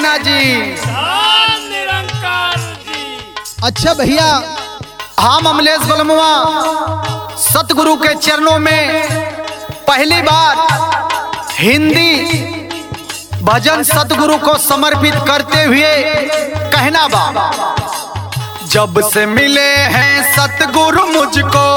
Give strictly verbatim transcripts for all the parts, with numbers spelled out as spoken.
कहना जी। निरंकार जी। अच्छा भैया, हम अमलेश बलमुआ सतगुरु के चरणों में पहली बार हिंदी भजन सतगुरु को समर्पित करते हुए कहना बा। जब से मिले हैं सतगुरु मुझको,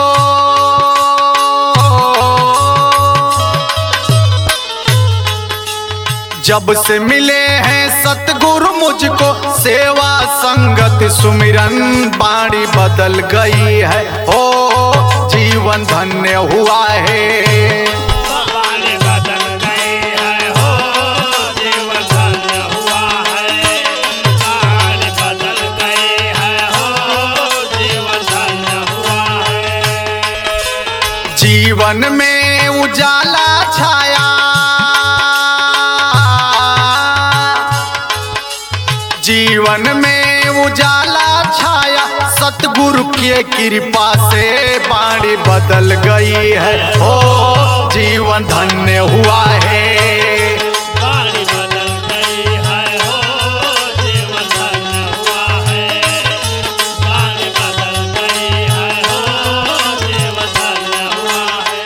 जब से मिले हैं सतगुरु मुझको, सेवा संगत सुमिरन बाणी बदल गई है। हो जीवन धन्य हुआ है, बाणी बदल गई है। हो जीवन धन्य हुआ है, बाणी बदल गई है। हो जीवन धन्य हुआ है। जीवन में उजाला छाया, जीवन में उजाला छाया, सतगुरु की कृपा से बाणी बदल गई है। ओ जीवन धन्य हुआ है, बाणी बदल गई है। हो जीवन धन्य हुआ है, बाणी बदल गई है। हो जीवन धन्य हुआ है।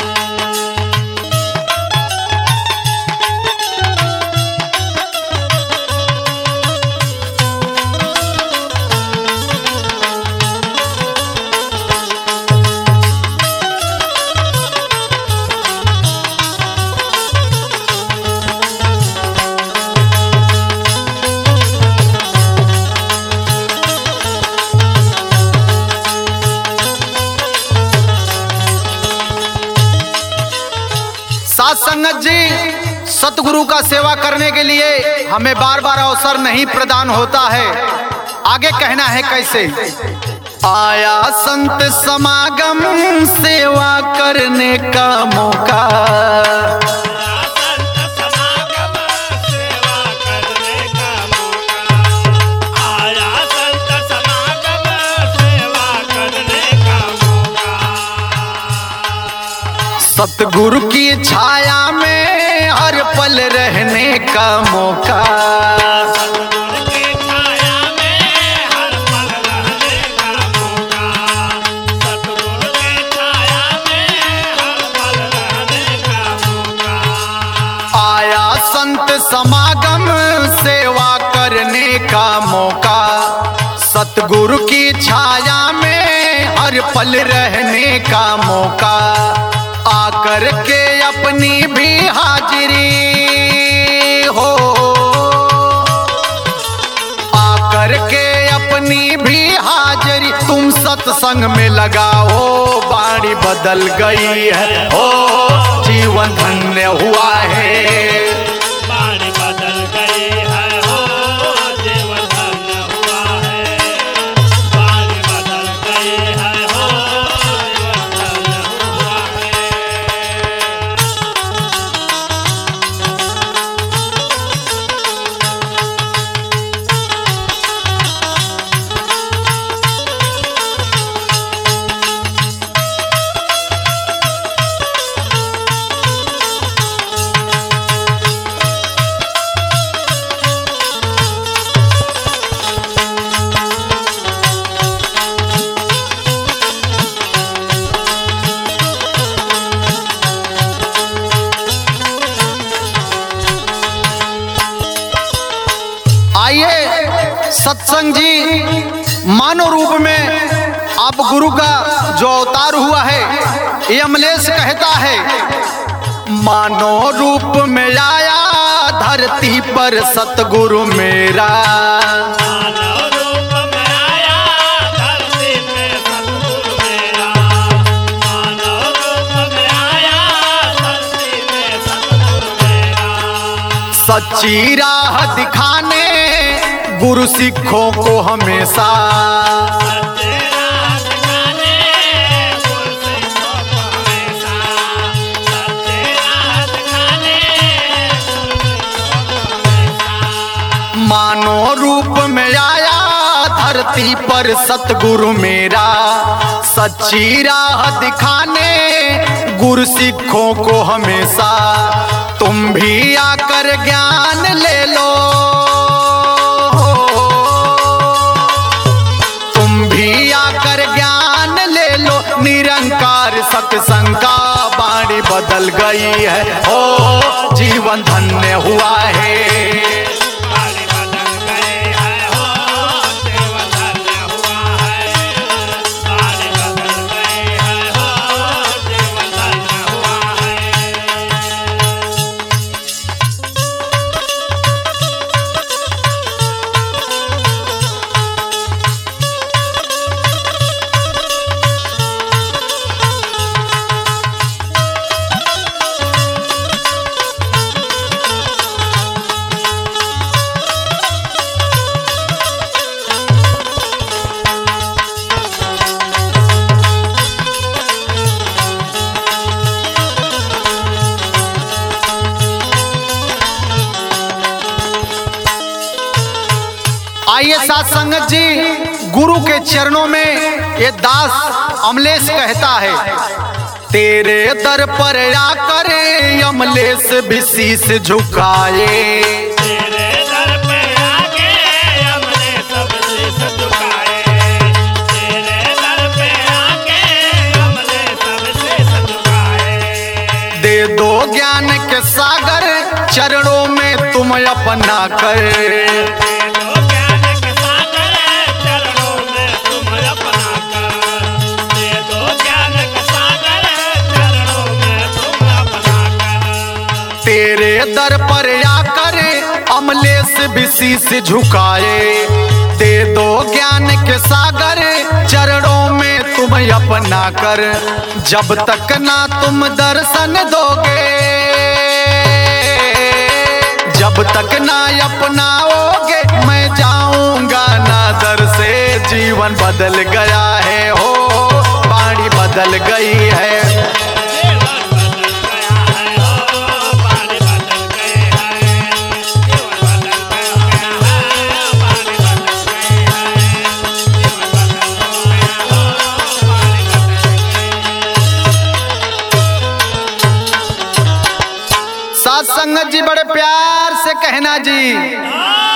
साथ संगत जी, सतगुरु का सेवा करने के लिए हमें बार बार अवसर नहीं प्रदान होता है। आगे कहना है कैसे। आया संत समागम सेवा करने का मौका, संत समागम सेवा करने का मौका। आया संत समागम सेवा करने का मौका। सतगुरु की छाया में हर पल रहने का मौका, सतगुरु की छाया में हर पल रहने का मौका। सतगुरु की छाया में हर पल रहने का मौका। आया संत समागम सेवा करने का मौका, सतगुरु की छाया में हर पल रहने का मौका। आकर के अपनी भी हाजिरी हो, आकर के अपनी भी हाजिरी तुम सत्संग में लगाओ, बाणी बदल गई है। हो जीवन धन्य हुआ है, बाणी बदल गई है। हो जीवन धन्य हुआ है, बाणी बदल गई है। हो जीवन धन्य हुआ है। आइए सत्संग जी, मानव रूप में अब गुरु का जो अवतार हुआ है, ये अमलेश कहता है। मानव रूप में आया धरती पर सतगुरु मेरा, मानव रूप में आया धरती पे सतगुरु मेरा। मानव रूप में आया धरती पे सतगुरु मेरा। सच्ची राह दिखाने गुरु सिखों को हमेशा, सच्चे राह दिखाने गुरु सिखों को हमेशा। सच्चे राह दिखाने गुरु सिखों को हमेशा। मानव रूप में आया धरती पर सतगुरु मेरा, सच्ची राह दिखाने गुरु सिखों को हमेशा। तुम भी आकर ज्ञान ले लो, निरंकार सत्संग का बाणी बदल गई है। ओ जीवन धन्य हुआ है। बाणी बदल गई है हो जीवन धन्य हुआ है। बाणी बदल गई है हो जीवन धन्य हुआ है। आइए साथ संगत जी, गुरु के चरणों में ये दास अमलेश कहता है, तेरे दर पर आकर अमलेश भी शीश झुकाए। तेरे दर पे आके हमने सब शीश झुकाए। तेरे दर पे आके हमने सब शीश झुकाए। दे दो ज्ञान के सागर चरणों में तुम अपना कर। दे दो ज्ञान के सागर चरणों में तुम अपना कर। दे दो ज्ञान के सागर चरणों में तुम अपना कर। तेरे दर पर आकर अमलेश भी शीश झुकाए। दे दो ज्ञान के सागर चरणों में तुम अपना कर। जब तक ना तुम दर्शन दोगे, जब तक ना अपनाओगे, मैं जाऊंगा ना दर से। जीवन बदल गया है हो, बाणी बदल गई है। जीवन बदल गया है हो बाणी बदल गई है। जीवन बदल गया है बाणी बदल गई है। जीवन बदल गया हो बाणी बदल गई है। साथ संगत जी बड़े प्यार से कहना जी,